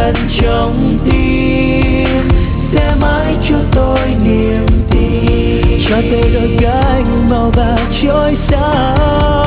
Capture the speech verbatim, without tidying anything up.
gần trong tim sẽ mãi cho tôi niềm tin, cho tôi đôi cánh màu vàng trôi xa.